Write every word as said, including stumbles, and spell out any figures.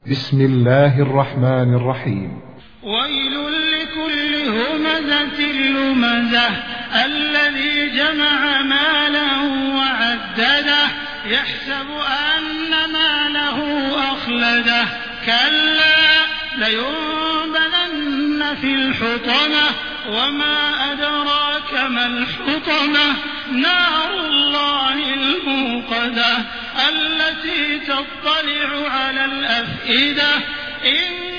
بسم الله الرحمن الرحيم. ويل لكل همزة لمزة الذي جمع ماله وعدده يحسب أن ماله أخلده كلا لينبذن في الحطمة وما أدراك ما الحطمة نار الله الموقدة التي تطلع على الأفئدة. إن